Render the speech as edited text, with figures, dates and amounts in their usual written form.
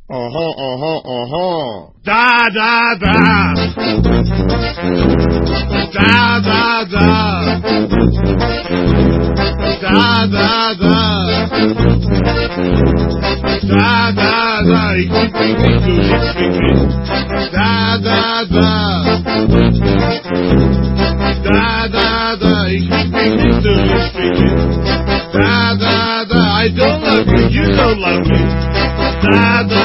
Da, da, da. Da, da, da. Da, da, da. Da, da, da. Ik vind niet zo lief. Da, da, da. Da, da, da. Ik vind niet zo lief. Da, da, da. I don't love you. You don't love me. Da, da.